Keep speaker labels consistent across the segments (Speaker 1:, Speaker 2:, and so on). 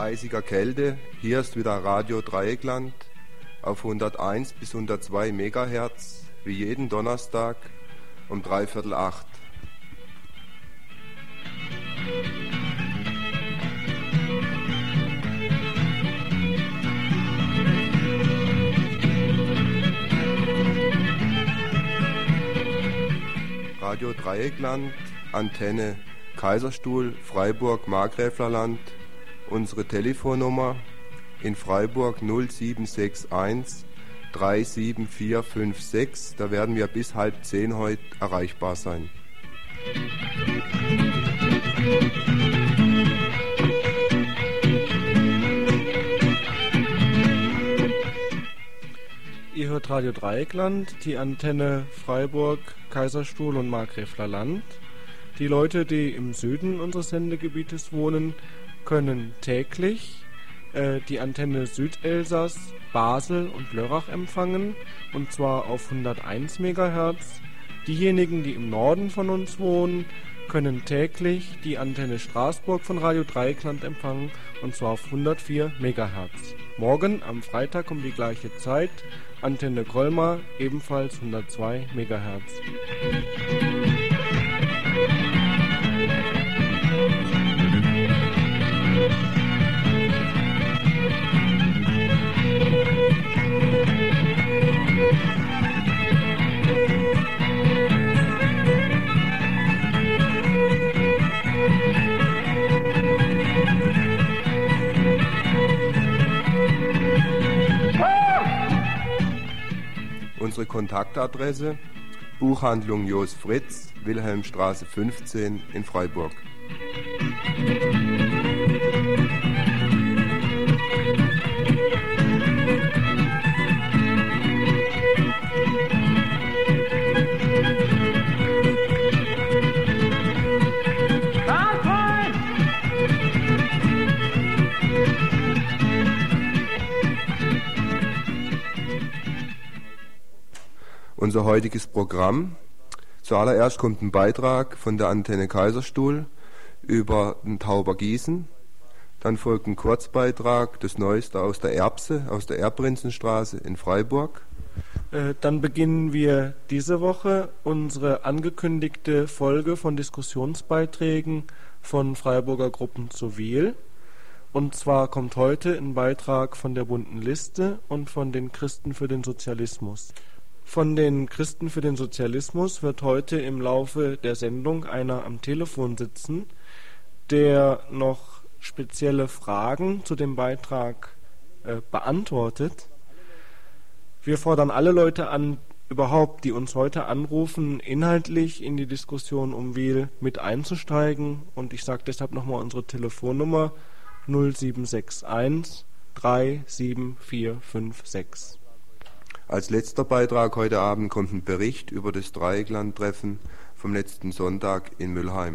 Speaker 1: eisiger Kälte, hier ist wieder Radio Dreieckland auf 101 bis 102 Megahertz, wie jeden Donnerstag um 7:45. Radio Dreieckland, Antenne Kaiserstuhl, Freiburg, Markgräflerland. Unsere Telefonnummer in Freiburg 0761 37456. Da werden wir bis 9:30 heute erreichbar sein.
Speaker 2: Ihr hört Radio Dreieckland, die Antenne Freiburg, Kaiserstuhl und Markgräflerland. Die Leute, die im Süden unseres Sendegebietes wohnen, können täglich die Antenne Südelsass, Basel und Lörrach empfangen, und zwar auf 101 MHz. Diejenigen, die im Norden von uns wohnen, können täglich die Antenne Straßburg von Radio Dreieckland empfangen, und zwar auf 104 MHz. Morgen am Freitag um die gleiche Zeit Antenne Colmar, ebenfalls 102 MHz.
Speaker 1: Unsere Kontaktadresse: Buchhandlung Jos Fritz, Wilhelmstraße 15 in Freiburg. Unser heutiges Programm: Zuallererst kommt ein Beitrag von der Antenne Kaiserstuhl über den Taubergießen. Dann folgt ein Kurzbeitrag, das Neueste aus der Erbse, aus der Erbprinzenstraße in Freiburg.
Speaker 2: Dann beginnen wir diese Woche unsere angekündigte Folge von Diskussionsbeiträgen von Freiburger Gruppen zu Wil. Und zwar kommt heute ein Beitrag von der Bunten Liste und von den Christen für den Sozialismus. Von den Christen für den Sozialismus wird heute im Laufe der Sendung einer am Telefon sitzen, der noch spezielle Fragen zu dem Beitrag beantwortet. Wir fordern alle Leute an, überhaupt, die uns heute anrufen, inhaltlich in die Diskussion um Wil mit einzusteigen. Und ich sage deshalb nochmal unsere Telefonnummer 0761 37456.
Speaker 1: Als letzter Beitrag heute Abend kommt ein Bericht über das Dreieckland-Treffen vom letzten Sonntag in Mülheim.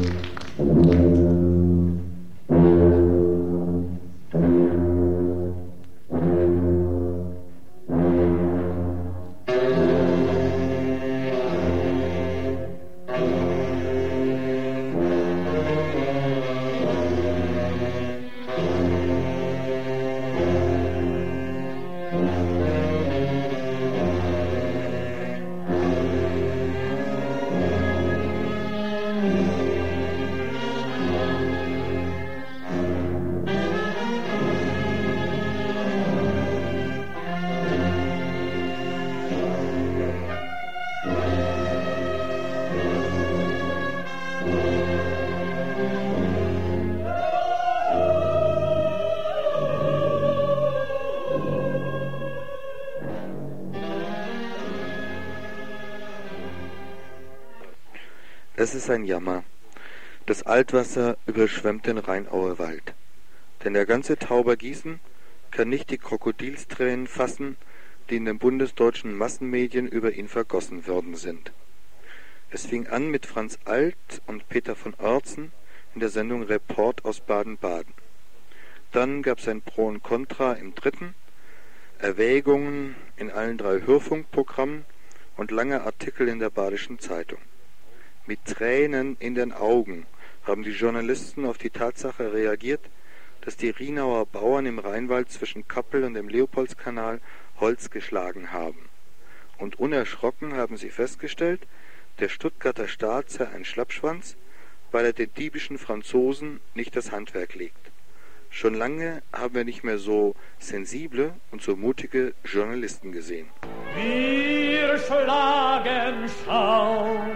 Speaker 3: Es ist ein Jammer. Das Altwasser überschwemmt den Rheinauerwald. Denn der ganze Taubergießen kann nicht die Krokodilstränen fassen, die in den bundesdeutschen Massenmedien über ihn vergossen worden sind. Es fing an mit Franz Alt und Peter von Oertzen in der Sendung Report aus Baden-Baden. Dann gab es ein Pro und Contra im dritten, Erwägungen in allen 3 Hörfunkprogrammen und lange Artikel in der Badischen Zeitung. Mit Tränen in den Augen haben die Journalisten auf die Tatsache reagiert, dass die Rienauer Bauern im Rheinwald zwischen Kappel und dem Leopoldskanal Holz geschlagen haben. Und unerschrocken haben sie festgestellt, der Stuttgarter Staat sei ein Schlappschwanz, weil er den diebischen Franzosen nicht das Handwerk legt. Schon lange haben wir nicht mehr so sensible und so mutige Journalisten gesehen.
Speaker 4: Wir schlagen Schaum,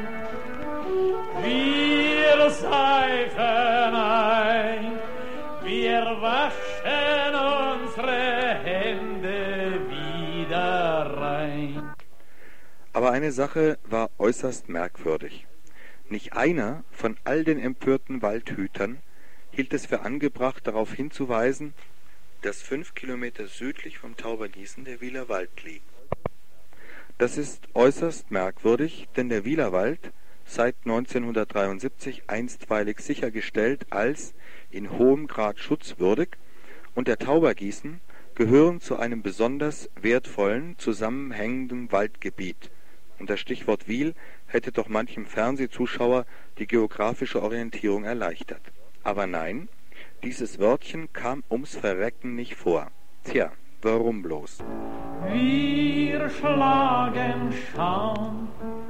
Speaker 4: wir seifen ein, wir waschen unsere Hände wieder rein.
Speaker 3: Aber eine Sache war äußerst merkwürdig. Nicht einer von all den empörten Waldhütern hielt es für angebracht, darauf hinzuweisen, dass 5 Kilometer südlich vom Taubergießen der Wielerwald liegt. Das ist äußerst merkwürdig, denn der Wielerwald, seit 1973 einstweilig sichergestellt als in hohem Grad schutzwürdig, und der Taubergießen gehören zu einem besonders wertvollen, zusammenhängenden Waldgebiet. Und das Stichwort Wiel hätte doch manchem Fernsehzuschauer die geografische Orientierung erleichtert. Aber nein, dieses Wörtchen kam ums Verrecken nicht vor. Tja, warum bloß?
Speaker 4: Wir schlagen Schaum,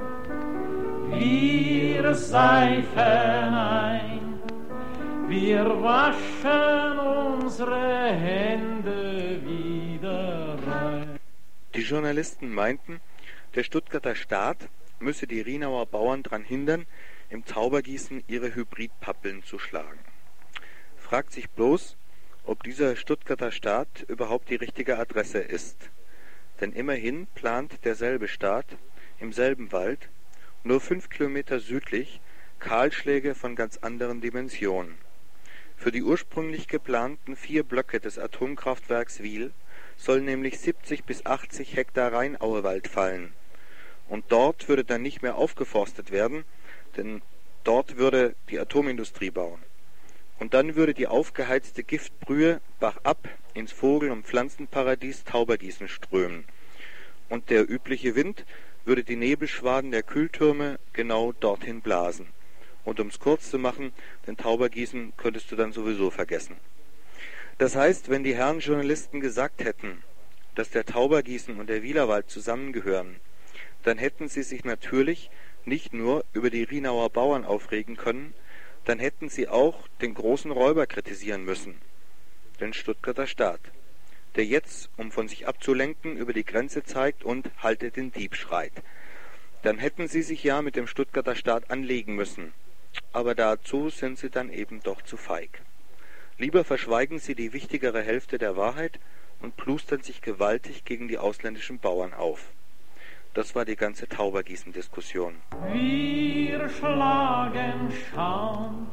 Speaker 4: wir seifen ein, wir waschen unsere Hände wieder rein.
Speaker 3: Die Journalisten meinten, der Stuttgarter Staat müsse die Rienauer Bauern daran hindern, im Taubergießen ihre Hybridpappeln zu schlagen. Fragt sich bloß, ob dieser Stuttgarter Staat überhaupt die richtige Adresse ist. Denn immerhin plant derselbe Staat im selben Wald, nur 5 Kilometer südlich, Kahlschläge von ganz anderen Dimensionen. Für die ursprünglich geplanten 4 Blöcke des Atomkraftwerks Wiel sollen nämlich 70 bis 80 Hektar Rheinauewald fallen. Und dort würde dann nicht mehr aufgeforstet werden, denn dort würde die Atomindustrie bauen. Und dann würde die aufgeheizte Giftbrühe bachabab ins Vogel- und Pflanzenparadies Taubergießen strömen. Und der übliche Wind würde die Nebelschwaden der Kühltürme genau dorthin blasen. Und um's kurz zu machen, den Taubergießen könntest du dann sowieso vergessen. Das heißt, wenn die Herren Journalisten gesagt hätten, dass der Taubergießen und der Wielerwald zusammengehören, dann hätten sie sich natürlich nicht nur über die Rienauer Bauern aufregen können, dann hätten sie auch den großen Räuber kritisieren müssen, den Stuttgarter Staat, der jetzt, um von sich abzulenken, über die Grenze zeigt und „Haltet den Dieb" schreit. Dann hätten sie sich ja mit dem Stuttgarter Staat anlegen müssen, aber dazu sind sie dann eben doch zu feig. Lieber verschweigen sie die wichtigere Hälfte der Wahrheit und plustern sich gewaltig gegen die ausländischen Bauern auf. Das war die ganze Taubergießen-Diskussion.
Speaker 4: Wir schlagen Schaum,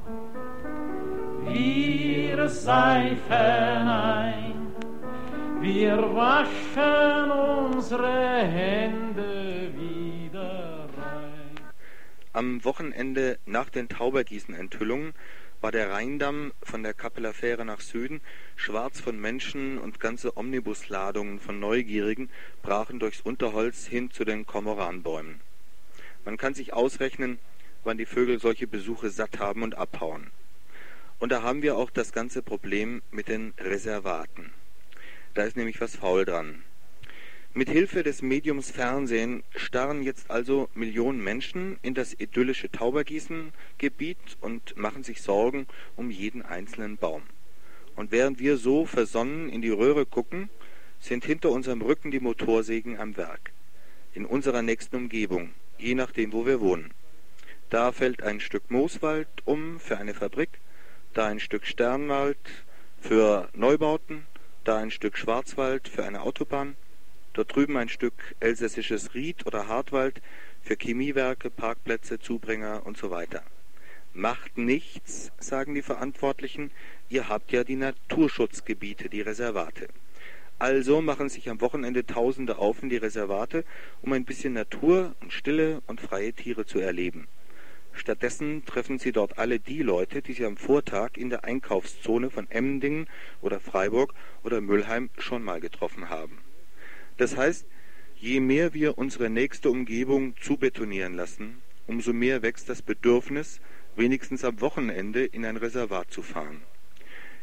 Speaker 4: wir seifen ein, wir waschen unsere Hände wieder rein.
Speaker 3: Am Wochenende nach den Taubergießen-Enthüllungen war der Rheindamm von der Kappeler Fähre nach Süden schwarz von Menschen und ganze Omnibusladungen von Neugierigen brachen durchs Unterholz hin zu den Kormoranbäumen. Man kann sich ausrechnen, wann die Vögel solche Besuche satt haben und abhauen. Und da haben wir auch das ganze Problem mit den Reservaten. Da ist nämlich was faul dran. Mit Hilfe des Mediums Fernsehen starren jetzt also Millionen Menschen in das idyllische Taubergießen-Gebiet und machen sich Sorgen um jeden einzelnen Baum. Und während wir so versonnen in die Röhre gucken, sind hinter unserem Rücken die Motorsägen am Werk. In unserer nächsten Umgebung, je nachdem, wo wir wohnen. Da fällt ein Stück Mooswald um für eine Fabrik, da ein Stück Sternwald für Neubauten, da ein Stück Schwarzwald für eine Autobahn, dort drüben ein Stück elsässisches Ried oder Hartwald für Chemiewerke, Parkplätze, Zubringer und so weiter. Macht nichts, sagen die Verantwortlichen, ihr habt ja die Naturschutzgebiete, die Reservate. Also machen sich am Wochenende Tausende auf in die Reservate, um ein bisschen Natur und Stille und freie Tiere zu erleben. Stattdessen treffen sie dort alle die Leute, die sie am Vortag in der Einkaufszone von Emmendingen oder Freiburg oder Mülheim schon mal getroffen haben. Das heißt, je mehr wir unsere nächste Umgebung zubetonieren lassen, umso mehr wächst das Bedürfnis, wenigstens am Wochenende in ein Reservat zu fahren.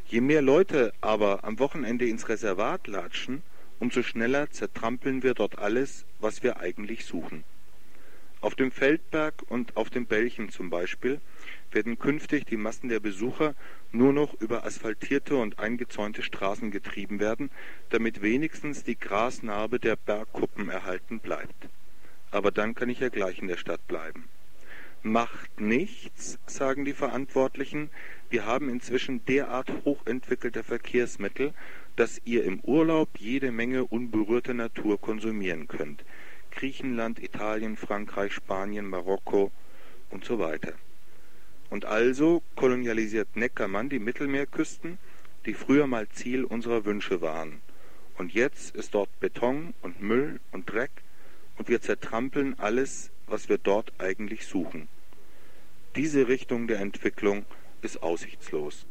Speaker 3: Je mehr Leute aber am Wochenende ins Reservat latschen, umso schneller zertrampeln wir dort alles, was wir eigentlich suchen. Auf dem Feldberg und auf dem Belchen zum Beispiel werden künftig die Massen der Besucher nur noch über asphaltierte und eingezäunte Straßen getrieben werden, damit wenigstens die Grasnarbe der Bergkuppen erhalten bleibt. Aber dann kann ich ja gleich in der Stadt bleiben. Macht nichts, sagen die Verantwortlichen, wir haben inzwischen derart hochentwickelte Verkehrsmittel, dass ihr im Urlaub jede Menge unberührte Natur konsumieren könnt. Griechenland, Italien, Frankreich, Spanien, Marokko und so weiter. Und also kolonialisiert Neckermann die Mittelmeerküsten, die früher mal Ziel unserer Wünsche waren. Und jetzt ist dort Beton und Müll und Dreck und wir zertrampeln alles, was wir dort eigentlich suchen. Diese Richtung der Entwicklung ist aussichtslos.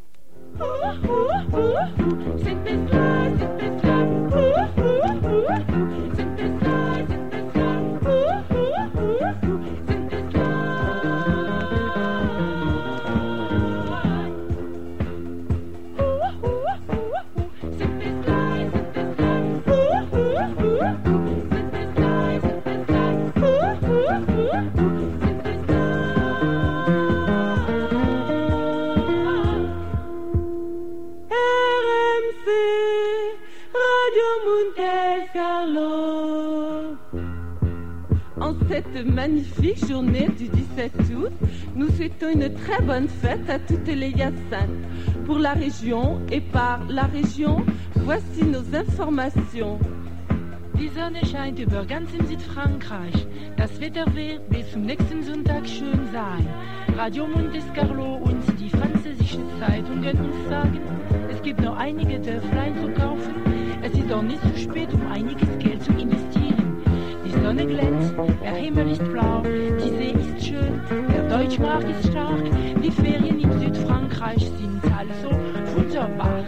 Speaker 5: En cette magnifique journée du 17 août, nous souhaitons une très bonne fête à toutes les Hyacinthes. Pour la région et par la région, voici nos informations.
Speaker 6: Die Sonne scheint über ganzem Südfrankreich. Das Wetter wird bis zum nächsten Sonntag schön sein. Radio Monte Carlo und die französische Zeitungen uns sagen, es gibt noch einige Dörflein zu kaufen. Es ist auch nicht zu spät, um einiges Geld zu investieren. Die Sonne glänzt, der Himmel ist blau, die See ist schön, der Deutschmarkt ist stark, die Ferien in Südfrankreich sind also wunderbar.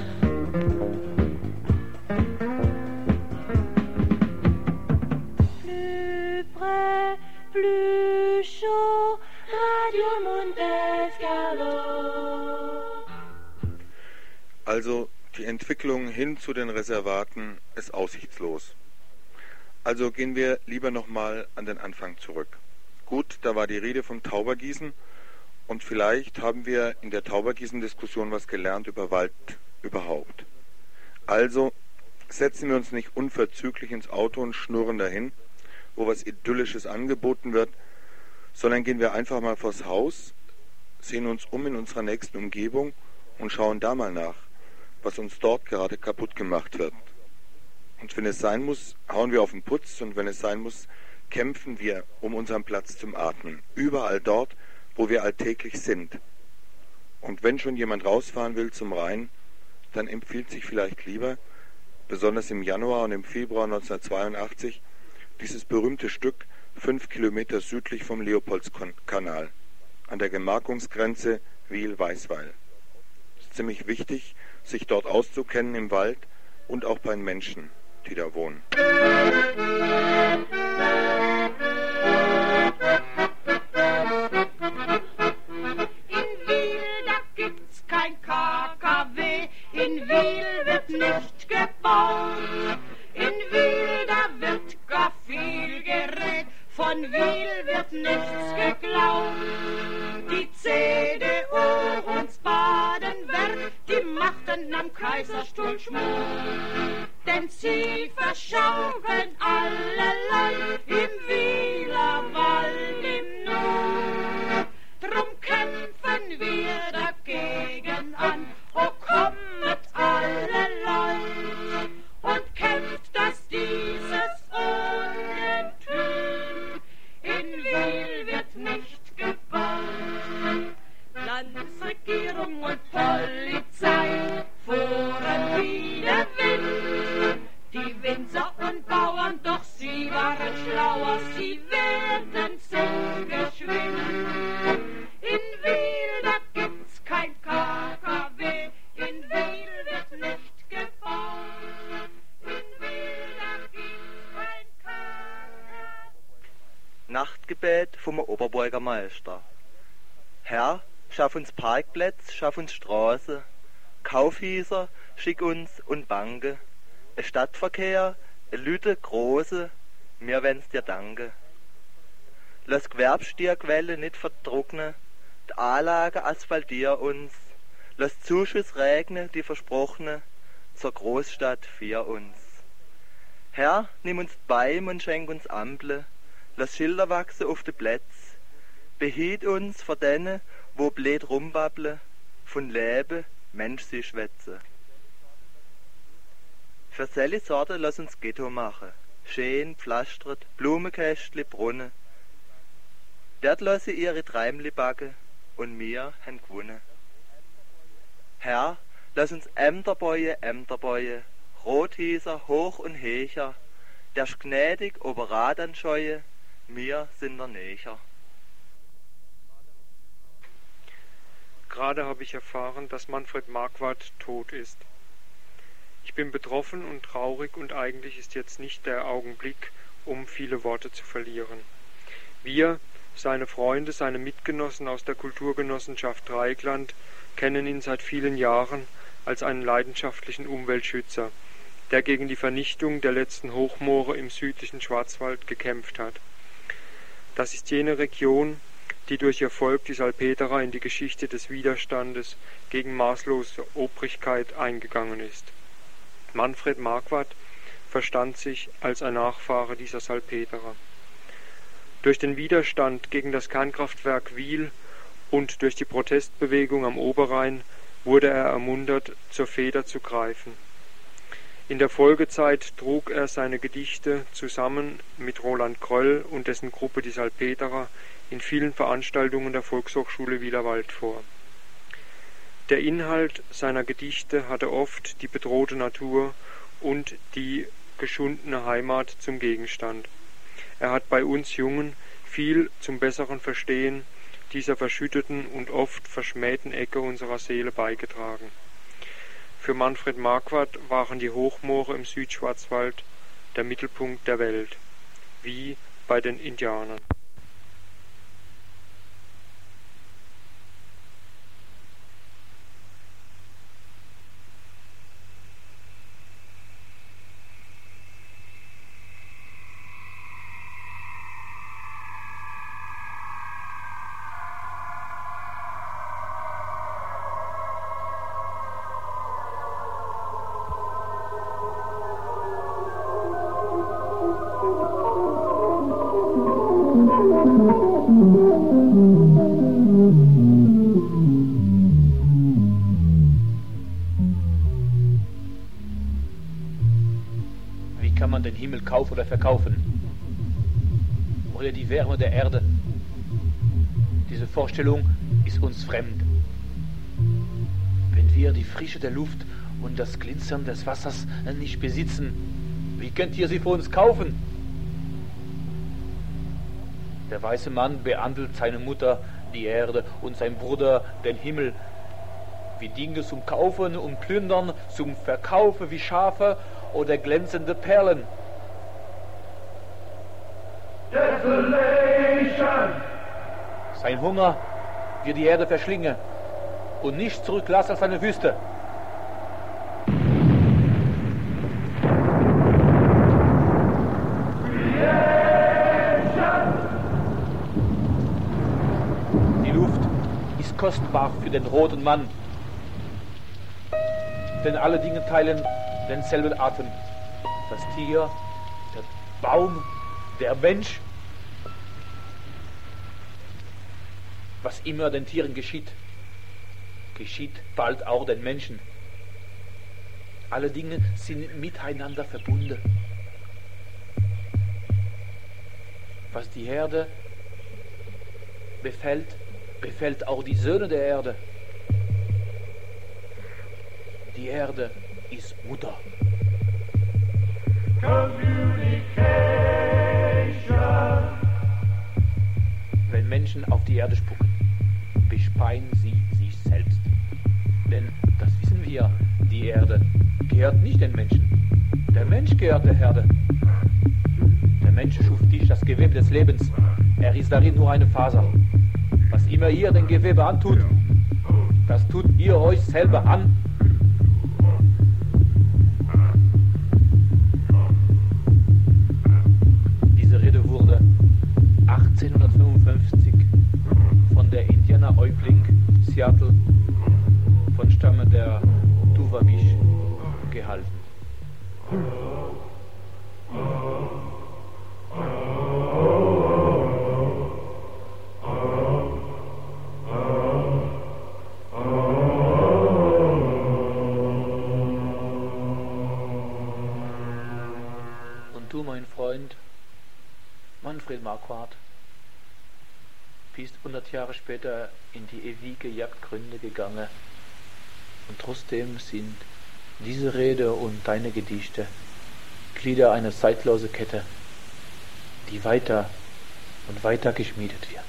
Speaker 5: Plus près, plus chaud, Radio Monte Carlo.
Speaker 3: Also die Entwicklung hin zu den Reservaten ist aussichtslos. Also gehen wir lieber nochmal an den Anfang zurück. Gut, da war die Rede vom Taubergießen und vielleicht haben wir in der Taubergießen-Diskussion was gelernt über Wald überhaupt. Also setzen wir uns nicht unverzüglich ins Auto und schnurren dahin, wo was Idyllisches angeboten wird, sondern gehen wir einfach mal vors Haus, sehen uns um in unserer nächsten Umgebung und schauen da mal nach, was uns dort gerade kaputt gemacht wird. Und wenn es sein muss, hauen wir auf den Putz und wenn es sein muss, kämpfen wir um unseren Platz zum Atmen. Überall dort, wo wir alltäglich sind. Und wenn schon jemand rausfahren will zum Rhein, dann empfiehlt sich vielleicht lieber, besonders im Januar und im Februar 1982, dieses berühmte Stück 5 Kilometer südlich vom Leopoldskanal, an der Gemarkungsgrenze Wil-Weißweil. Es ist ziemlich wichtig, sich dort auszukennen im Wald und auch bei den Menschen, die da wohnen.
Speaker 7: In Wil, da gibt's kein KKW, in Wil wird nicht gebaut. In Wil, da wird gar viel geredet, von Wil wird nichts geglaubt. Die CDU und das Baden-Werk, die machten am Kaiserstuhl Schmuck. Denn sie verschaukeln alle Land im Wiler Wald im Nord. Drum kämpfen wir dagegen an, oh kommet alle Leute und kämpft, dass dieses Ungetüm in Wil wird nicht gebaut. Landesregierung und Polizei fuhren wie der Wind. Die Winzer und Bauern, doch sie waren schlauer, sie werden sind geschwind. In Wil, da gibt's kein KKW, in Wil wird nicht gebaut. In Wil, da gibt's kein KKW.
Speaker 8: Nachtgebet vom Oberbürgermeister. Herr, schaff uns Parkplätze, schaff uns Straße, Kaufhäuser schick uns und Banke, Stadtverkehr, Lüte große, mir wenn's dir danke. Lass Gewerbstierquelle nicht verdruckne, die Anlage asphaltier uns, lass Zuschuss regnen, die versprochene, zur Großstadt für uns. Herr, nimm uns Beim und schenk uns Ample, lass Schilder wachsen auf de Plätz, behiet uns vor denen, wo blöd rumbabble, von Leben Mensch sie schwätze. Für selli Sorte lass uns Ghetto machen, schön, pflastret, Blumenkästli, Brunnen. Dort lass sie ihre Treimli backe und mir han gewonnen. Herr, lass uns Ämterbäue, Rothäuser hoch und hecher, der gnädig ober dann scheue, mir sind der Nächer.
Speaker 9: Gerade habe ich erfahren, dass Manfred Marquardt tot ist. Ich bin betroffen und traurig und eigentlich ist jetzt nicht der Augenblick, um viele Worte zu verlieren. Wir, seine Freunde, seine Mitgenossen aus der Kulturgenossenschaft Dreieckland, kennen ihn seit vielen Jahren als einen leidenschaftlichen Umweltschützer, der gegen die Vernichtung der letzten Hochmoore im südlichen Schwarzwald gekämpft hat. Das ist jene Region, die durch ihr Volk, die Salpeterer, in die Geschichte des Widerstandes gegen maßlose Obrigkeit eingegangen ist. Manfred Marquardt verstand sich als ein Nachfahre dieser Salpeterer. Durch den Widerstand gegen das Kernkraftwerk Wiel und durch die Protestbewegung am Oberrhein wurde er ermuntert, zur Feder zu greifen. In der Folgezeit trug er seine Gedichte zusammen mit Roland Kröll und dessen Gruppe die Salpeterer in vielen Veranstaltungen der Volkshochschule Wielerwald vor. Der Inhalt seiner Gedichte hatte oft die bedrohte Natur und die geschundene Heimat zum Gegenstand. Er hat bei uns Jungen viel zum besseren Verstehen dieser verschütteten und oft verschmähten Ecke unserer Seele beigetragen. Für Manfred Marquardt waren die Hochmoore im Südschwarzwald der Mittelpunkt der Welt, wie bei den Indianern.
Speaker 10: Den Himmel kaufen oder verkaufen. Oder die Wärme der Erde. Diese Vorstellung ist uns fremd. Wenn wir die Frische der Luft und das Glitzern des Wassers nicht besitzen, wie könnt ihr sie für uns kaufen? Der weiße Mann behandelt seine Mutter, die Erde, und sein Bruder, den Himmel, wie Dinge zum Kaufen und Plündern, zum Verkaufen wie Schafe oder glänzende Perlen. Desolation. Sein Hunger wird die Erde verschlingen und nicht zurücklassen als eine Wüste. Die Luft ist kostbar für den roten Mann, denn alle Dinge teilen denselben Atem. Das Tier, der Baum, der Mensch. Was immer den Tieren geschieht, geschieht bald auch den Menschen. Alle Dinge sind miteinander verbunden. Was die Erde befällt, befällt auch die Söhne der Erde. Die Erde ist Mutter. Wenn Menschen auf die Erde spucken, bespeien sie sich selbst. Denn, das wissen wir, die Erde gehört nicht den Menschen. Der Mensch gehört der Erde. Der Mensch schuf dich das Gewebe des Lebens. Er ist darin nur eine Faser. Was immer ihr dem Gewebe antut, das tut ihr euch selber an. 1855 von der Indianer-Häuptling Seattle von Stamme der Duwamish gehalten. Und du, mein Freund, Manfred Marquardt, bist 100 Jahre später in die ewige Jagdgründe gegangen und trotzdem sind diese Rede und deine Gedichte Glieder einer zeitlosen Kette, die weiter und weiter geschmiedet wird.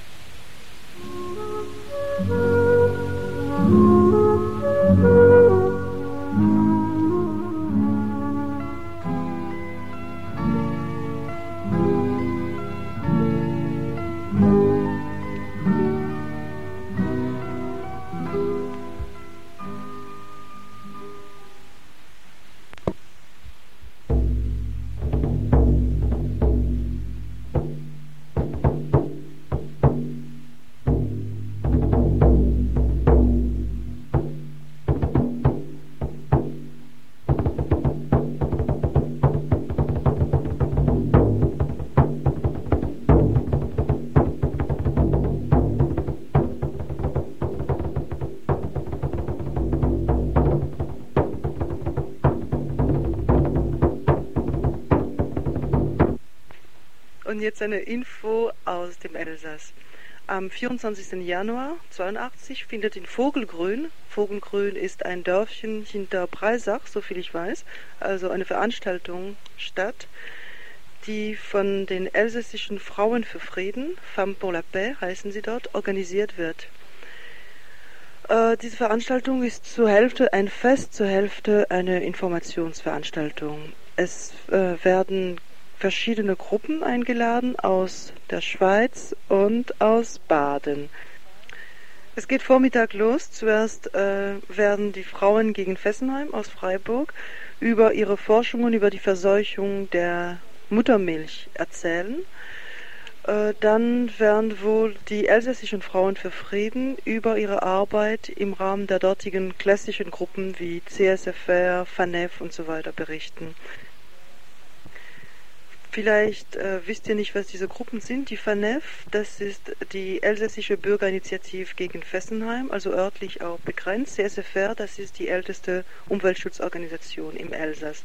Speaker 11: Und jetzt eine Info aus dem Elsass. Am 24. Januar 1982 findet in Vogelgrün ist ein Dörfchen hinter Breisach, soviel ich weiß, also eine Veranstaltung statt, die von den elsässischen Frauen für Frieden, Femmes pour la Paix heißen sie dort, organisiert wird. Diese Veranstaltung ist zur Hälfte ein Fest, zur Hälfte eine Informationsveranstaltung. Es werden verschiedene Gruppen eingeladen aus der Schweiz und aus Baden. Es geht Vormittag los. Zuerst werden die Frauen gegen Fessenheim aus Freiburg über ihre Forschungen über die Verseuchung der Muttermilch erzählen. Dann werden wohl die elsässischen Frauen für Frieden über ihre Arbeit im Rahmen der dortigen klassischen Gruppen wie CSFR, FANEF und so weiter berichten. Vielleicht wisst ihr nicht, was diese Gruppen sind. Die FANEF, das ist die Elsässische Bürgerinitiative gegen Fessenheim, also örtlich auch begrenzt. CSFR, das ist die älteste Umweltschutzorganisation im Elsass.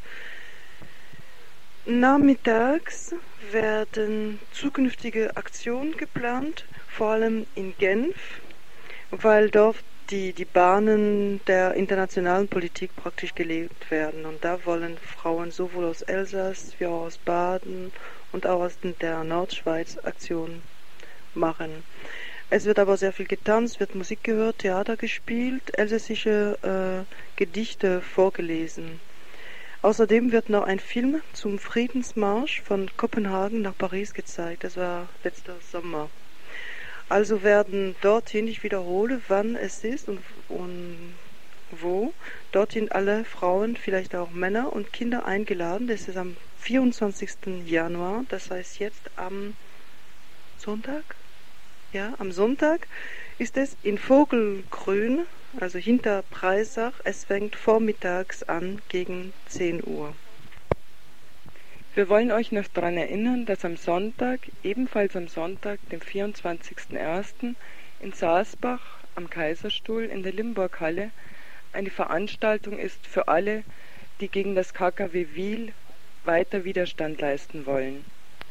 Speaker 11: Nachmittags werden zukünftige Aktionen geplant, vor allem in Genf, weil dort die Bahnen der internationalen Politik praktisch gelebt werden. Und da wollen Frauen sowohl aus Elsass wie auch aus Baden und auch aus der Nordschweiz Aktionen machen. Es wird aber sehr viel getanzt, wird Musik gehört, Theater gespielt, elsässische Gedichte vorgelesen. Außerdem wird noch ein Film zum Friedensmarsch von Kopenhagen nach Paris gezeigt. Das war letzter Sommer. Also werden dorthin, ich wiederhole, wann es ist und wo, dorthin alle Frauen, vielleicht auch Männer und Kinder eingeladen. Das ist am 24. Januar, das heißt jetzt am Sonntag. Ja, am Sonntag ist es in Vogelgrün, also hinter Breisach. Es fängt vormittags an gegen 10 Uhr. Wir wollen euch noch daran erinnern, dass am Sonntag, ebenfalls am Sonntag, dem 24.01. in Salzbach am Kaiserstuhl in der Limburghalle eine Veranstaltung ist für alle, die gegen das KKW Wil weiter Widerstand leisten wollen.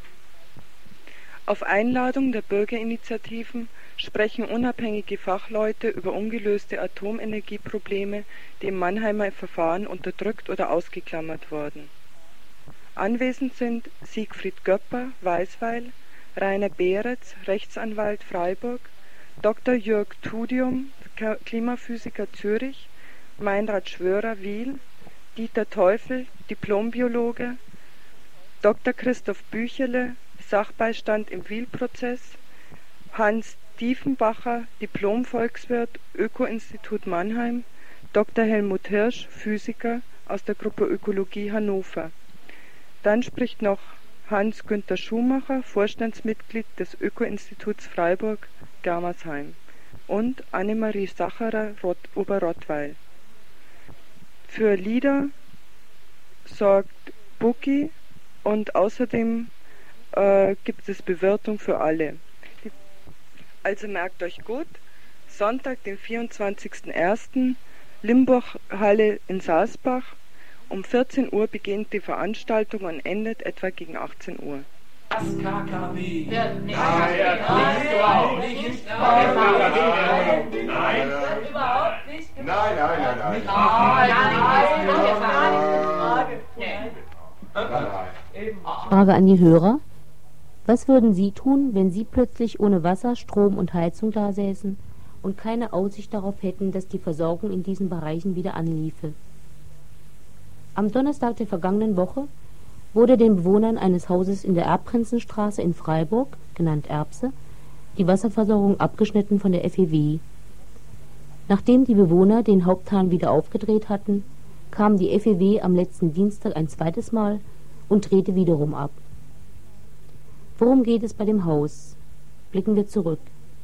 Speaker 11: Auf Einladung der Bürgerinitiativen sprechen unabhängige Fachleute über ungelöste Atomenergieprobleme, die im Mannheimer Verfahren unterdrückt oder ausgeklammert wurden. Anwesend sind Siegfried Göpper, Weißweil, Rainer Beretz, Rechtsanwalt Freiburg, Dr. Jörg Tudium, Klimaphysiker Zürich, Meinrad Schwörer, Wil, Dieter Teufel, Diplombiologe, Dr. Christoph Büchele, Sachbeistand im Wil-Prozess, Hans Diefenbacher, Diplom-Volkswirt, Öko-Institut Mannheim, Dr. Helmut Hirsch, Physiker aus der Gruppe Ökologie Hannover. Dann spricht noch Hans-Günther Schumacher, Vorstandsmitglied des Öko-Instituts Freiburg Germersheim, und Annemarie Sacherer, Oberrottweil. Für Lieder sorgt Buki und außerdem gibt es Bewirtung für alle. Also merkt euch gut, Sonntag, den 24.01., Limburg-Halle in Salzbach. Um 14 Uhr beginnt die Veranstaltung und endet etwa gegen 18 Uhr.
Speaker 12: Das KKW.
Speaker 7: Wird nicht.
Speaker 12: Nein, überhaupt nicht. Nein.
Speaker 7: Überhaupt nicht.
Speaker 13: Frage an die Hörer. Was würden Sie tun, wenn Sie plötzlich ohne Wasser, Strom und Heizung dasäßen und keine Aussicht darauf hätten, dass die Versorgung in diesen Bereichen wieder anliefe? Am Donnerstag der vergangenen Woche wurde den Bewohnern eines Hauses in der Erbprinzenstraße in Freiburg, genannt Erbse, die Wasserversorgung abgeschnitten von der FEW. Nachdem die Bewohner den Haupthahn wieder aufgedreht hatten, kam die FEW am letzten Dienstag ein zweites Mal und drehte wiederum ab. Worum geht es bei dem Haus? Blicken wir zurück.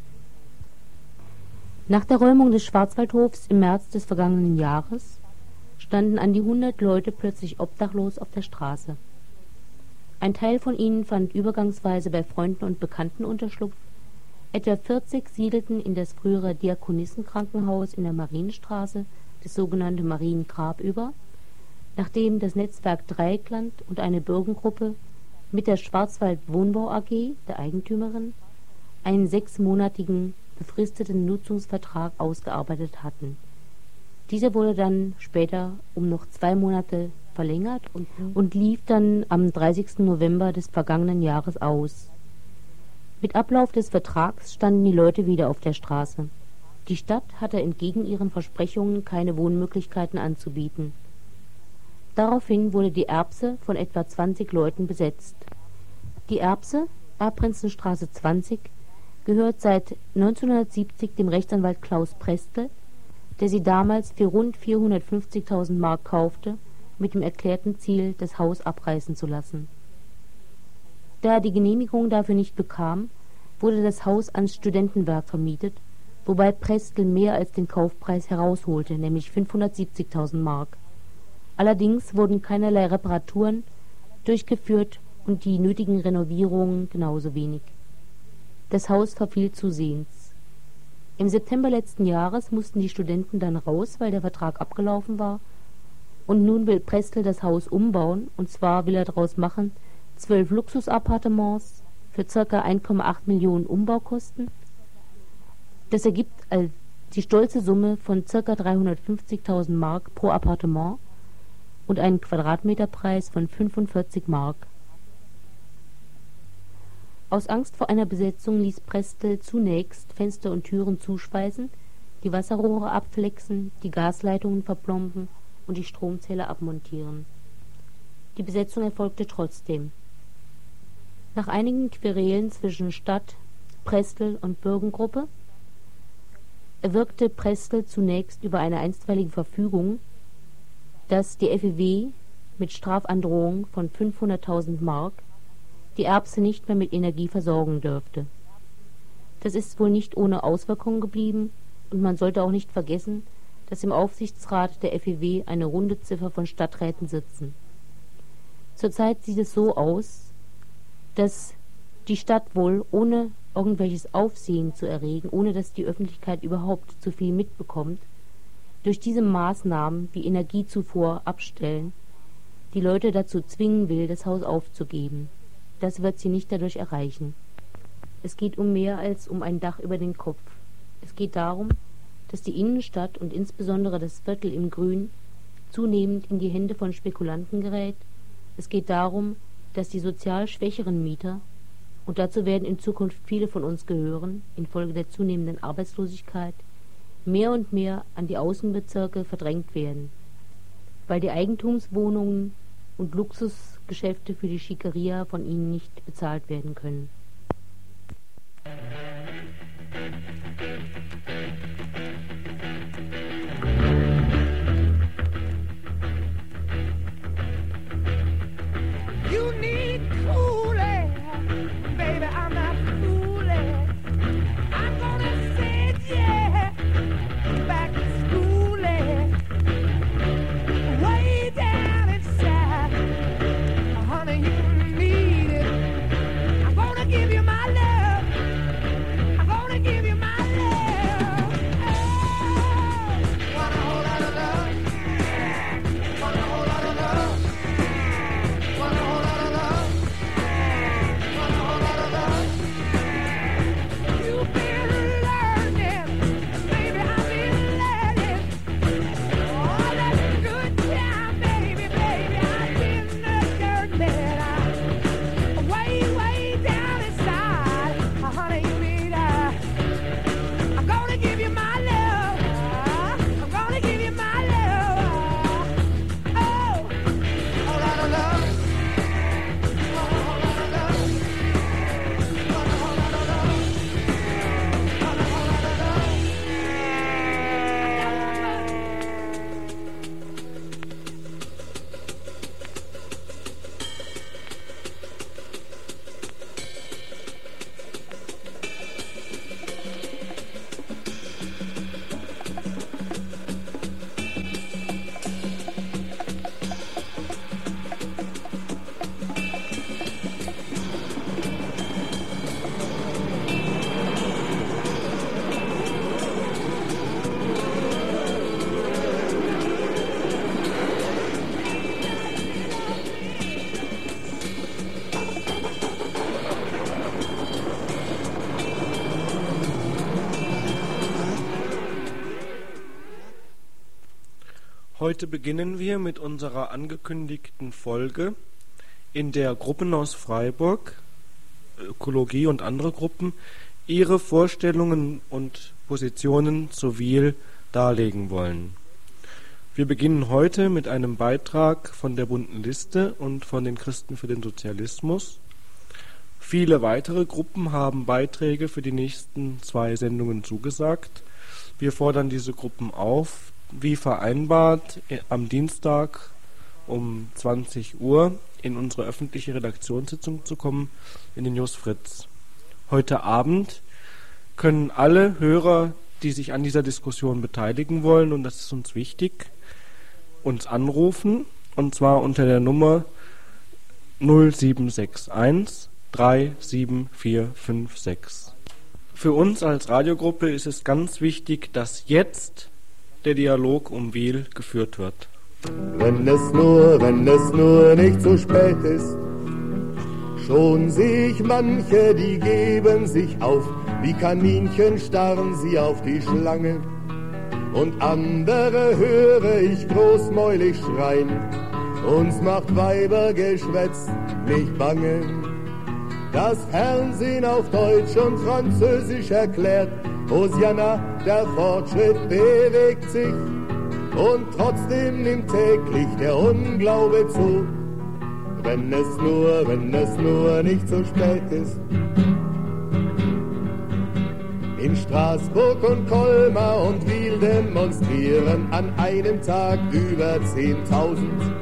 Speaker 13: Nach der Räumung des Schwarzwaldhofs im März des vergangenen Jahres standen an die 100 Leute plötzlich obdachlos auf der Straße. Ein Teil von ihnen fand übergangsweise bei Freunden und Bekannten Unterschlupf, etwa 40 siedelten in das frühere Diakonissenkrankenhaus in der Marienstraße, das sogenannte Mariengrab, über, nachdem das Netzwerk Dreieckland und eine Bürgengruppe mit der Schwarzwald Wohnbau AG, der Eigentümerin, einen 6-monatigen befristeten Nutzungsvertrag ausgearbeitet hatten. Dieser wurde dann später um noch 2 Monate verlängert und lief dann am 30. November des vergangenen Jahres aus. Mit Ablauf des Vertrags standen die Leute wieder auf der Straße. Die Stadt hatte entgegen ihren Versprechungen keine Wohnmöglichkeiten anzubieten. Daraufhin wurde die Erbse von etwa 20 Leuten besetzt. Die Erbse, Erbprinzenstraße 20, gehört seit 1970 dem Rechtsanwalt Klaus Prestel, der sie damals für rund 450.000 Mark kaufte, mit dem erklärten Ziel, das Haus abreißen zu lassen. Da er die Genehmigung dafür nicht bekam, wurde das Haus ans Studentenwerk vermietet, wobei Prestel mehr als den Kaufpreis herausholte, nämlich 570.000 Mark. Allerdings wurden keinerlei Reparaturen durchgeführt und die nötigen Renovierungen genauso wenig. Das Haus verfiel zusehends. Im September letzten Jahres mussten die Studenten dann raus, weil der Vertrag abgelaufen war. Und nun will Prestel das Haus umbauen, und zwar will er daraus machen 12 Luxusappartements für ca. 1,8 Millionen Umbaukosten. Das ergibt die stolze Summe von ca. 350.000 Mark pro Appartement und einen Quadratmeterpreis von 45 Mark. Aus Angst vor einer Besetzung ließ Prestel zunächst Fenster und Türen zuschweißen, die Wasserrohre abflexen, die Gasleitungen verplomben und die Stromzähler abmontieren. Die Besetzung erfolgte trotzdem. Nach einigen Querelen zwischen Stadt, Prestel und Bürgengruppe erwirkte Prestel zunächst über eine einstweilige Verfügung, dass die FEW mit Strafandrohung von 500.000 Mark die Erbse nicht mehr mit Energie versorgen dürfte. Das ist wohl nicht ohne Auswirkungen geblieben, und man sollte auch nicht vergessen, dass im Aufsichtsrat der FEW eine runde Ziffer von Stadträten sitzen. Zurzeit sieht es so aus, dass die Stadt wohl, ohne irgendwelches Aufsehen zu erregen, ohne dass die Öffentlichkeit überhaupt zu viel mitbekommt, durch diese Maßnahmen wie Energiezufuhr abstellen, die Leute dazu zwingen will, das Haus aufzugeben. Das wird sie nicht dadurch erreichen. Es geht um mehr als um ein Dach über den Kopf. Es geht darum, dass die Innenstadt und insbesondere das Viertel im Grün zunehmend in die Hände von Spekulanten gerät. Es geht darum, dass die sozial schwächeren Mieter, und dazu werden in Zukunft viele von uns gehören, infolge der zunehmenden Arbeitslosigkeit, mehr und mehr an die Außenbezirke verdrängt werden, weil die Eigentumswohnungen und Luxusgeschäfte für die Schickeria von ihnen nicht bezahlt werden können.
Speaker 12: You need cool
Speaker 2: Heute beginnen wir mit unserer angekündigten Folge, in der Gruppen aus Freiburg, Ökologie und andere Gruppen, ihre Vorstellungen und Positionen zu Wiel darlegen wollen. Wir beginnen heute mit einem Beitrag von der Bunten Liste und von den Christen für den Sozialismus. Viele weitere Gruppen haben Beiträge für die nächsten 2 Sendungen zugesagt. Wir fordern diese Gruppen auf, wie vereinbart, am Dienstag um 20 Uhr in unsere öffentliche Redaktionssitzung zu kommen in den Jos Fritz. Heute Abend können alle Hörer, die sich an dieser Diskussion beteiligen wollen, und das ist uns wichtig, uns anrufen, und zwar unter der Nummer 0761 37456. Für uns als Radiogruppe ist es ganz wichtig, dass jetzt der Dialog um Wiel geführt wird.
Speaker 14: Wenn es nur nicht zu spät ist, schon seh ich manche, die geben sich auf, wie Kaninchen starren sie auf die Schlange. Und andere höre ich großmäulig schreien, uns macht Weibergeschwätz nicht bange. Das Fernsehen auf Deutsch und Französisch erklärt, Hosianna, der Fortschritt bewegt sich, und trotzdem nimmt täglich der Unglaube zu. Wenn es nur nicht zu spät ist. In Straßburg und Colmar und Wiel demonstrieren an einem Tag über 10.000.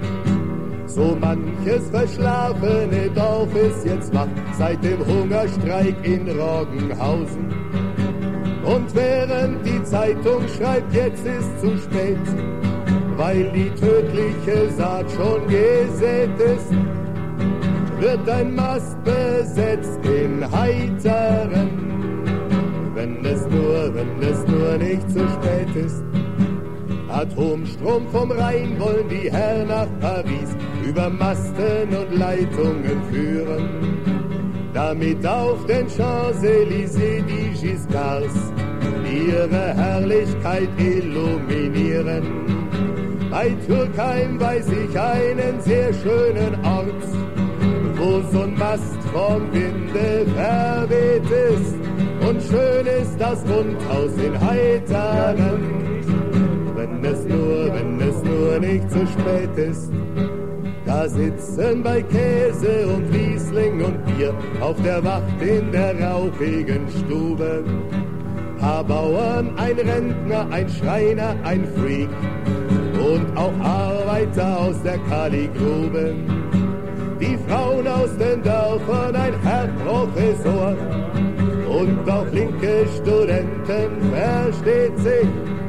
Speaker 14: So manches verschlafene Dorf ist jetzt wach seit dem Hungerstreik in Roggenhausen. Und während die Zeitung schreibt, jetzt ist zu spät, weil die tödliche Saat schon gesät ist, wird ein Mast besetzt in Heiteren. Wenn es nur nicht zu spät ist. Atomstrom vom Rhein wollen die Herren nach Paris über Masten und Leitungen führen, damit auf den Champs-Élysées die Giscards ihre Herrlichkeit illuminieren. Bei Türkheim weiß ich einen sehr schönen Ort, wo so ein Mast vom Winde verweht ist, und schön ist das Rundhaus in Heiteren. Wenn es nur nicht zu spät ist. Da sitzen bei Käse und Riesling und Bier auf der Wacht in der rauchigen Stube paar Bauern, ein Rentner, ein Schreiner, ein Freak und auch Arbeiter aus der Kaligrube. Die Frauen aus den Dörfern, ein Herr Professor und auch linke Studenten, versteht sich.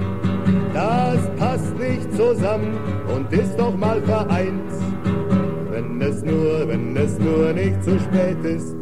Speaker 14: Das passt nicht zusammen und ist doch mal vereint, wenn es nur nicht zu spät ist.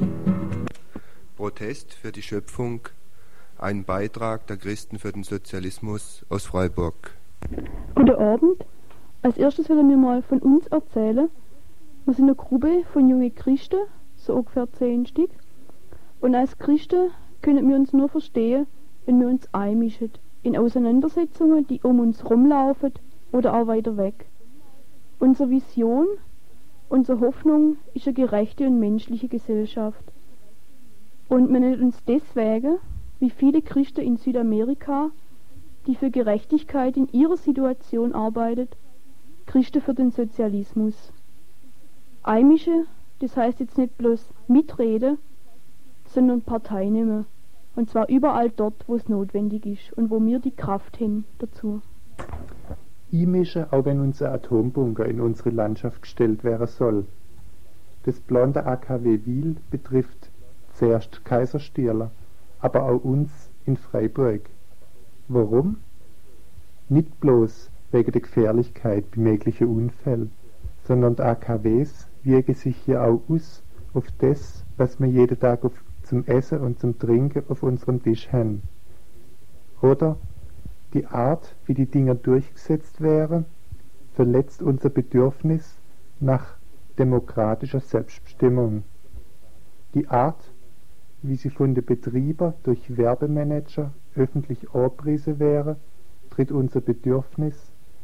Speaker 1: Protest für die Schöpfung, ein Beitrag der Christen für den Sozialismus aus Freiburg.
Speaker 15: Guten Abend. Als erstes will ich mir mal von uns erzählen. Wir sind eine Gruppe von jungen Christen, so ungefähr 10 Stück. Und als Christen können wir uns nur verstehen, wenn wir uns einmischen in Auseinandersetzungen, die um uns rumlaufen oder auch weiter weg. Unsere Vision, unsere Hoffnung ist eine gerechte und menschliche Gesellschaft. Und wir nennen uns deswegen, wie viele Christen in Südamerika, die für Gerechtigkeit in ihrer Situation arbeiten, Christen für den Sozialismus. Einmischen, das heißt jetzt nicht bloß mitreden, sondern Partei nehmen. Und zwar überall dort, wo es notwendig ist und wo wir die Kraft haben dazu.
Speaker 16: Einmischen, auch wenn unser Atombunker in unsere Landschaft gestellt werden soll. Das Plan der AKW Wiel betrifft zuerst Kaiserstierler, aber auch uns in Freiburg. Warum? Nicht bloß wegen der Gefährlichkeit bei möglichen Unfällen, sondern die AKWs wirken sich hier auch aus auf das, was wir jeden Tag zum Essen und zum Trinken auf unserem Tisch haben. Oder die Art, wie die Dinger durchgesetzt wären, verletzt unser Bedürfnis nach demokratischer Selbstbestimmung. Die Art, wie sie von den Betrieben durch Werbemanager öffentlich angepriesen wäre, tritt unser Bedürfnis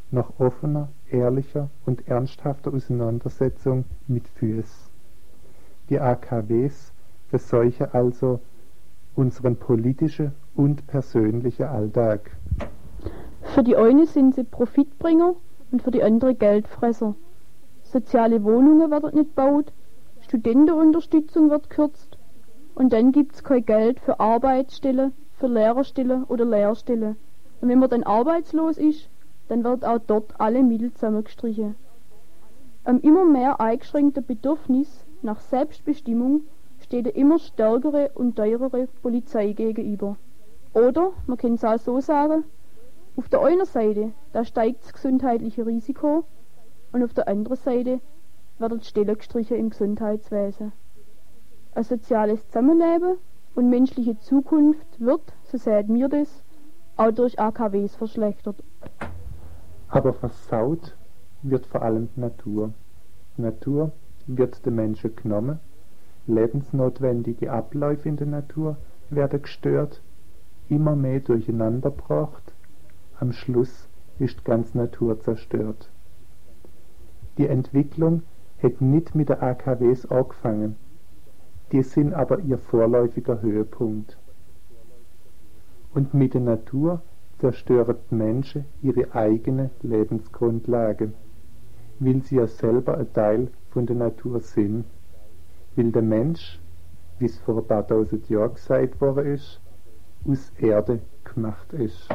Speaker 16: noch offener, ehrlicher und ernsthafter Auseinandersetzung mit Fürs. Die AKWs verseuchen also unseren politischen und persönlichen Alltag.
Speaker 15: Für die einen sind sie Profitbringer und für die anderen Geldfresser. Soziale Wohnungen werden nicht gebaut, Studentenunterstützung wird gekürzt und dann gibt es kein Geld für Arbeitsstellen, für Lehrerstellen oder Lehrstellen. Und wenn man dann arbeitslos ist, dann wird auch dort alle Mittel zusammengestrichen. Am immer mehr eingeschränkten Bedürfnis nach Selbstbestimmung steht eine immer stärkere und teurere Polizei gegenüber. Oder, man kann es auch so sagen, auf der einen Seite, da steigt das gesundheitliche Risiko und auf der anderen Seite werden die Stellen gestrichen im Gesundheitswesen. Ein soziales Zusammenleben und menschliche Zukunft wird, so sehen wir das, auch durch AKWs verschlechtert.
Speaker 16: Aber versaut wird vor allem die Natur. Die Natur wird den Menschen genommen, lebensnotwendige Abläufe in der Natur werden gestört, immer mehr durcheinandergebracht, am Schluss ist die ganze Natur zerstört. Die Entwicklung hat nicht mit der AKWs angefangen, die sind aber ihr vorläufiger Höhepunkt. Und mit der Natur zerstören die Menschen ihre eigene Lebensgrundlage, weil sie ja selber ein Teil von der Natur sind, weil der Mensch, wie es vor ein paar tausend Jahren gesagt worden ist, aus Erde gemacht ist.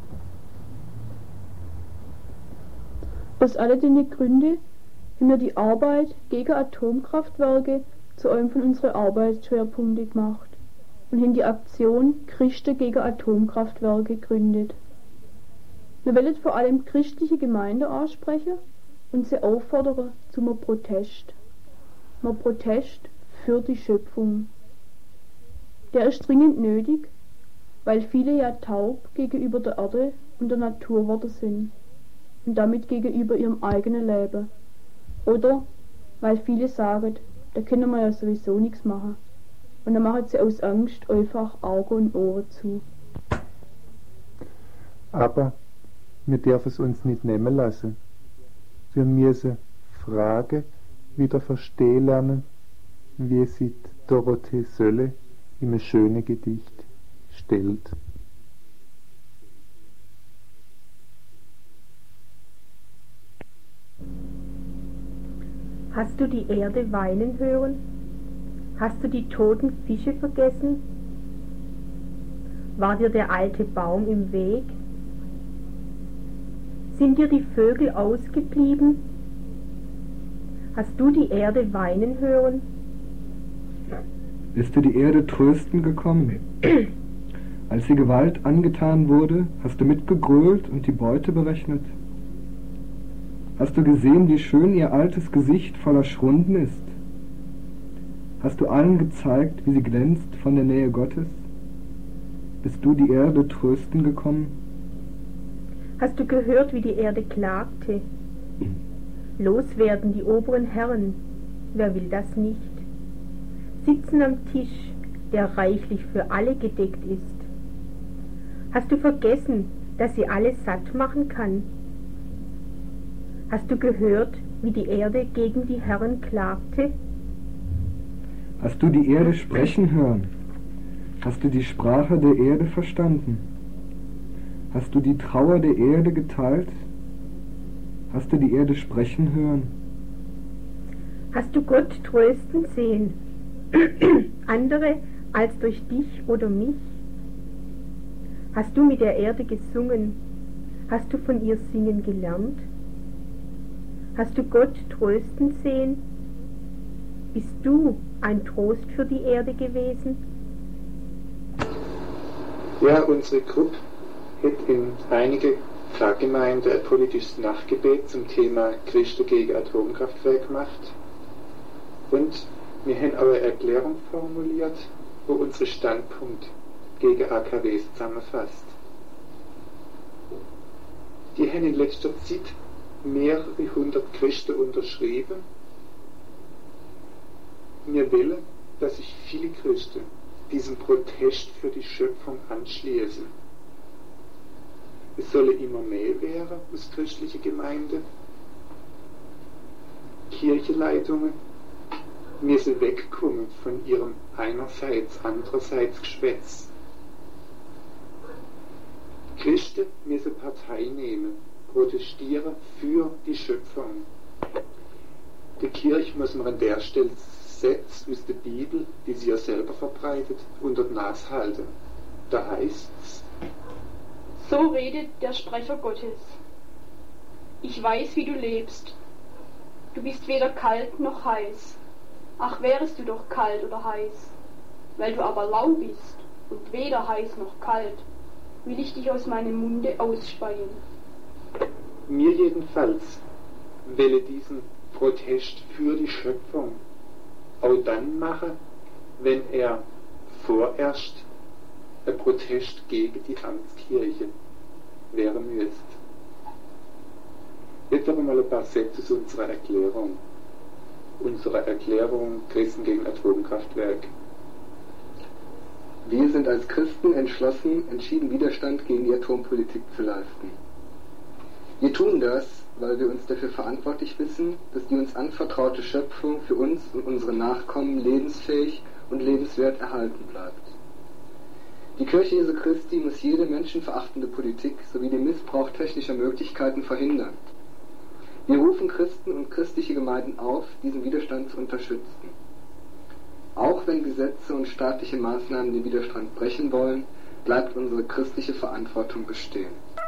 Speaker 15: Aus all diesen Gründen haben wir die Arbeit gegen Atomkraftwerke zu einem von unseren Arbeitsschwerpunkten gemacht und haben die Aktion Christen gegen Atomkraftwerke gegründet. Wir wollen vor allem christliche Gemeinden ansprechen und sie auffordern zum Protest. Ein Protest für die Schöpfung. Der ist dringend nötig, weil viele ja taub gegenüber der Erde und der Natur geworden sind und damit gegenüber ihrem eigenen Leben. Oder weil viele sagen, da können wir ja sowieso nichts machen. Und dann machen sie aus Angst einfach Augen und Ohren zu.
Speaker 16: Aber wir dürfen es uns nicht nehmen lassen. Wir müssen Fragen wieder verstehen lernen, wie sie Dorothee Sölle in einem schönen Gedicht stellt.
Speaker 17: Hast du die Erde weinen hören? Hast du die toten Fische vergessen? War dir der alte Baum im Weg? Sind dir die Vögel ausgeblieben? Hast du die Erde weinen hören?
Speaker 18: Bist du die Erde trösten gekommen? Als die Gewalt angetan wurde, hast du mitgegrölt und die Beute berechnet? Hast du gesehen, wie schön ihr altes Gesicht voller Schrunden ist? Hast du allen gezeigt, wie sie glänzt von der Nähe Gottes? Bist du die Erde trösten gekommen?
Speaker 17: Hast du gehört, wie die Erde klagte? Loswerden die oberen Herren, wer will das nicht? Sitzen am Tisch, der reichlich für alle gedeckt ist. Hast du vergessen, dass sie alles satt machen kann? Hast du gehört, wie die Erde gegen die Herren klagte?
Speaker 18: Hast du die Erde sprechen hören? Hast du die Sprache der Erde verstanden? Hast du die Trauer der Erde geteilt? Hast du die Erde sprechen hören?
Speaker 17: Hast du Gott trösten sehen? Andere als durch dich oder mich? Hast du mit der Erde gesungen? Hast du von ihr singen gelernt? Hast du Gott trösten sehen? Bist du ein Trost für die Erde gewesen?
Speaker 16: Ja, unsere Gruppe hat in einige Pfarrgemeinden ein politisches Nachtgebet zum Thema Christen gegen Atomkraftwerke gemacht. Und wir haben auch eine Erklärung formuliert, wo unsere Standpunkt gegen AKWs zusammenfasst. Die haben in letzter Zeit mehrere hundert Christen unterschrieben. Wir wollen, dass sich viele Christen diesem Protest für die Schöpfung anschließen. Es solle immer mehr werden aus christlichen Gemeinden. Kirchenleitungen müssen wegkommen von ihrem einerseits, andererseits Geschwätz. Christen müssen Partei nehmen, protestieren für die Schöpfung. Die Kirche muss man an der Stelle Sätze aus der Bibel, die sie ja selber verbreitet, unter die Nase halten. Da heißt's:
Speaker 19: So redet der Sprecher Gottes. Ich weiß, wie du lebst. Du bist weder kalt noch heiß. Ach, wärest du doch kalt oder heiß. Weil du aber lau bist und weder heiß noch kalt, will ich dich aus meinem Munde ausspeien.
Speaker 16: Mir jedenfalls welle diesen Protest für die Schöpfung auch dann machen, wenn er vorerst ein Protest gegen die Amtskirche wäre müsste. Jetzt aber mal ein paar Sätze zu unserer Erklärung. Unsere Erklärung Christen gegen Atomkraftwerke.
Speaker 18: Wir sind als Christen entschlossen, entschieden Widerstand gegen die Atompolitik zu leisten. Wir tun das, weil wir uns dafür verantwortlich wissen, dass die uns anvertraute Schöpfung für uns und unsere Nachkommen lebensfähig und lebenswert erhalten bleibt. Die Kirche Jesu Christi muss jede menschenverachtende Politik sowie den Missbrauch technischer Möglichkeiten verhindern. Wir rufen Christen und christliche Gemeinden auf, diesen Widerstand zu unterstützen. Auch wenn Gesetze und staatliche Maßnahmen den Widerstand brechen wollen, bleibt unsere christliche Verantwortung bestehen.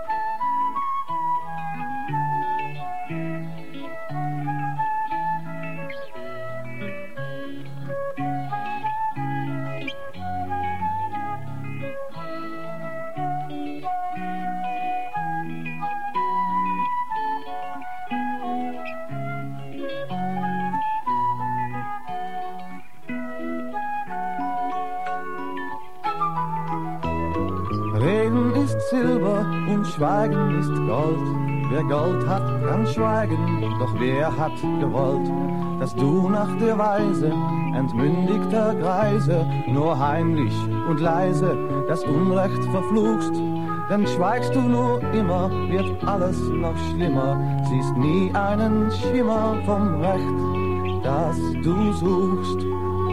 Speaker 20: Reden ist Silber und Schweigen ist Gold. Wer Gold hat, kann schweigen, doch wer hat gewollt, dass du nach der Weise entmündigter Greise nur heimlich und leise das Unrecht verfluchst? Denn schweigst du nur immer, wird alles noch schlimmer, siehst nie einen Schimmer vom Recht, das du suchst.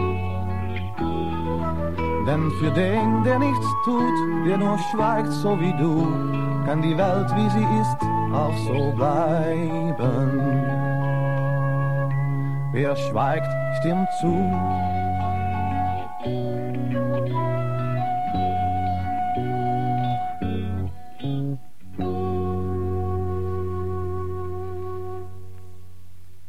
Speaker 20: Denn für den, der nichts tut, der nur schweigt so wie du, kann die Welt, wie sie ist, auch so bleiben. Wer schweigt, stimmt zu,